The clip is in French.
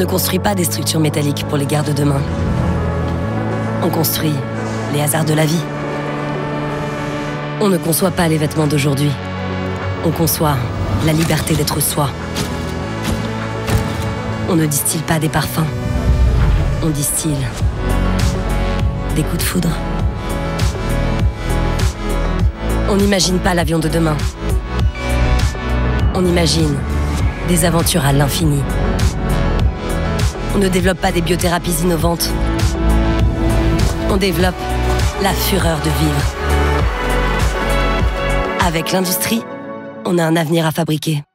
ne construit pas des structures métalliques pour les guerres de demain. On construit les hasards de la vie. On ne conçoit pas les vêtements d'aujourd'hui. On conçoit la liberté d'être soi. On ne distille pas des parfums. On distille des coups de foudre. On n'imagine pas l'avion de demain. On imagine des aventures à l'infini. On ne développe pas des biothérapies innovantes. On développe la fureur de vivre. Avec l'industrie, on a un avenir à fabriquer.